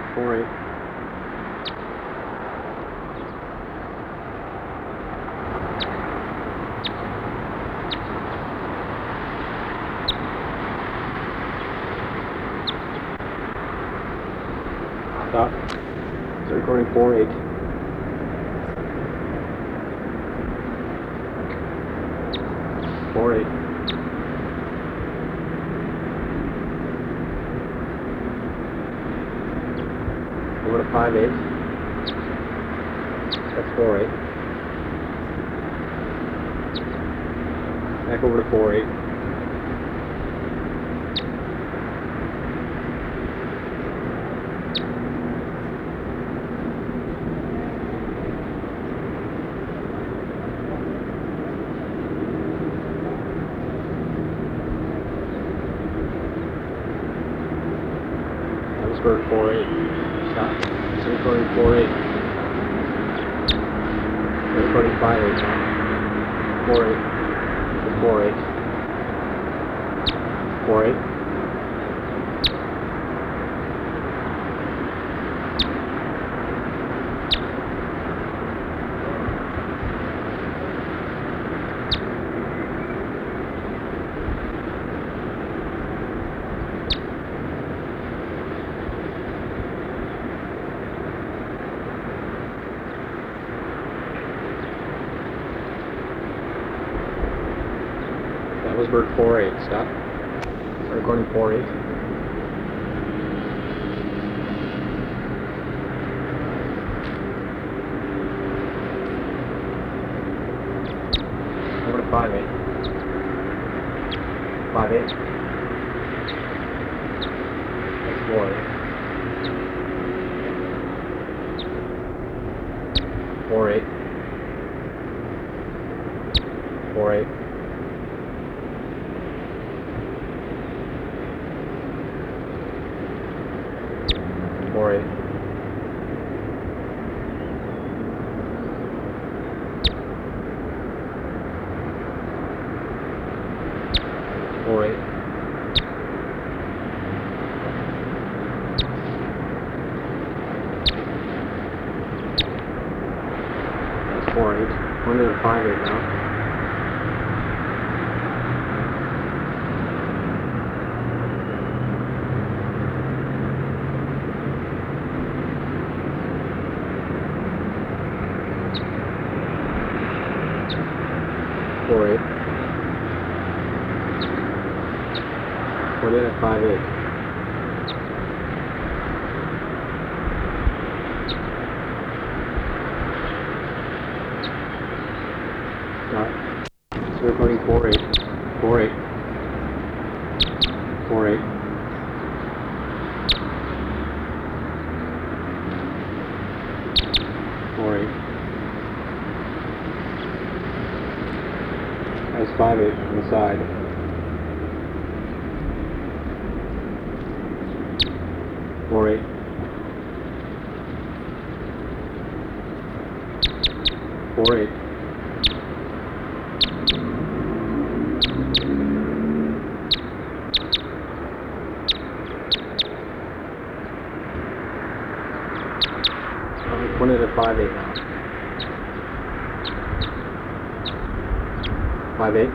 4-8. Stop. So recording 4-8. 4-8. Over to 5-8. That's 4-8. Back over to 4-8. That was for 4-8. Stop. It's recording 4-8. We're recording 5-8 now. 4-8. 4-8. 4-8. That was bird 4-8. Stop. Start recording 4-8. Over to 5-8. 5-8. That's 4-8. 4-8. 4-8. 4-8. 4-8. 4-8. We're into 5-8 now. We're in at 5-8. Stop. So recording 4-8. 4-8. 4-8. 4-8. That's 5-8 on the side. 4-8. 4-8. 1 at 5-8 now. 5-8.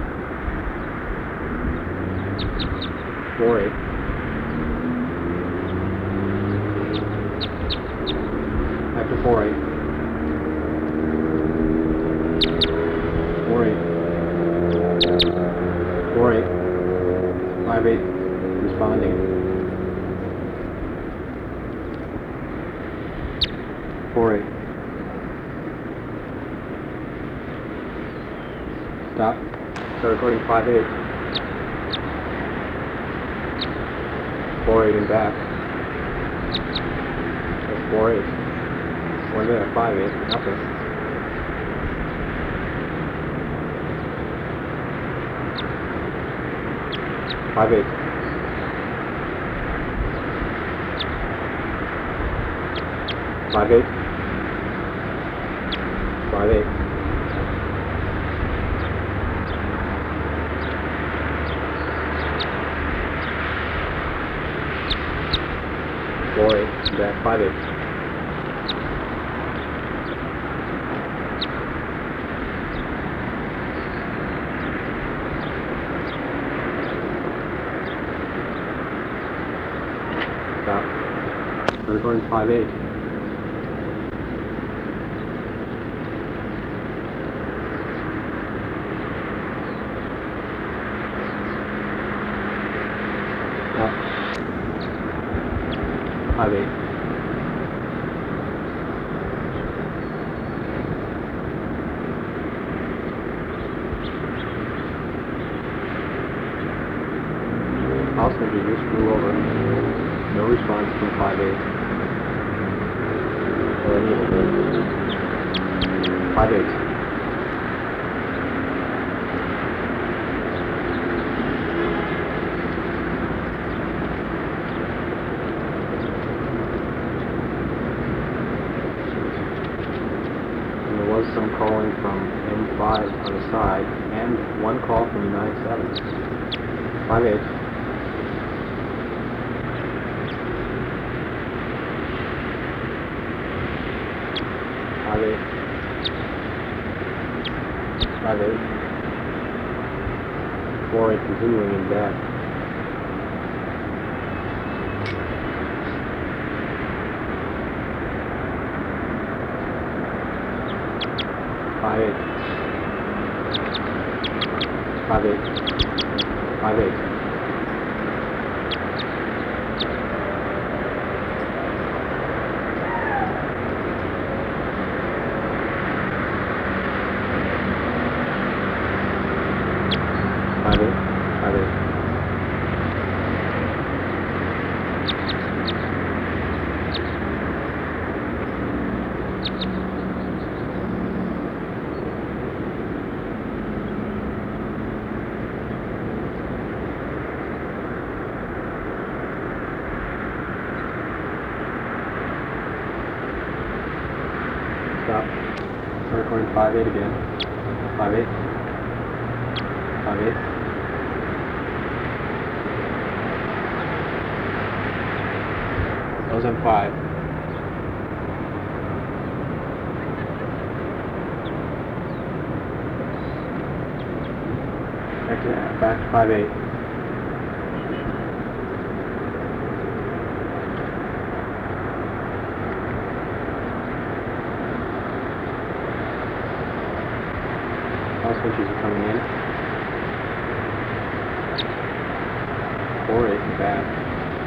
4-8. After 4-8. 4-8. 4-8. 5-8. Responding. 4-8. Stop. Start recording 5-8. 4-8 and back. That's 4-8. 1 minute 5-8. Nothing. 5-8. 5-8. 5-8. 4-8. Back 5-8. Stop. We're going 5-8. Stop. 5-8. House entry just flew over. No response from 5-8. Or any of the 5-8. And there was some calling from M5 on the side, and one call from United 7. 5-8. 5-8. 5-8. 4-8 continuing in back. 5-8. 5-8. 5-8. 5-8. 5-8. 5-8 again. 5-8. 5-8. Those M5. Back to 5-8. House switches are coming in.